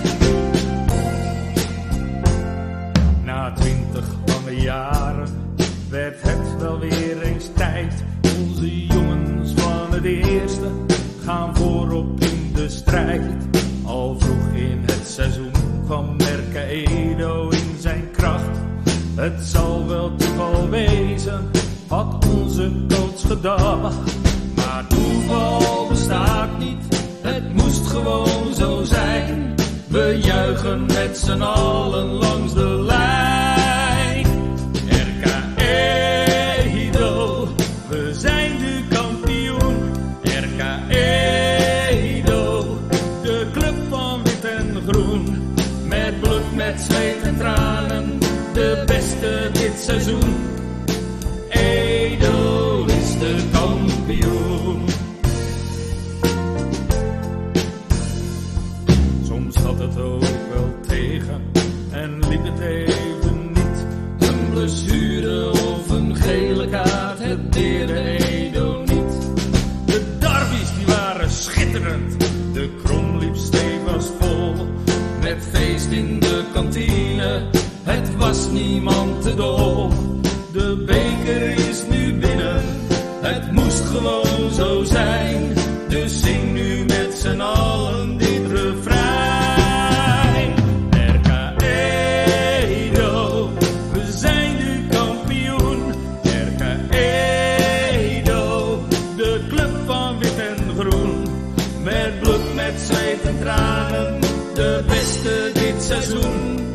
Na 20 lange jaren werd het wel weer eens tijd. Onze jongens van het eerste gaan voorop in de strijd. Al vroeg in het seizoen kwam Merke Edo in zijn kracht. Het zal wel toeval wezen, had onze coach gedacht. Maar toeval bestaat niet, het moest gewoon zo zijn. We juichen met z'n allen langs de lijn. RK Edo, we zijn de kampioen. RK Edo, de club van wit en groen. Met bloed, met zweet en tranen, de beste dit seizoen. Edo is de kampioen. Soms had het ook wel tegen en liep het even niet. Een blessure of een gele kaart, het deerde Edo niet. De derbies die waren schitterend, de krom liep stevig vol. Met feest in de kantine, het was niemand te dol. De beker is nu binnen, het moest gewoon zo zijn. Dus zing nu met z'n allen dit refrein. RK Edo, we zijn de kampioen. RK Edo, de club van wit en groen. Met bloed, met zweet en tranen, de beste dit seizoen.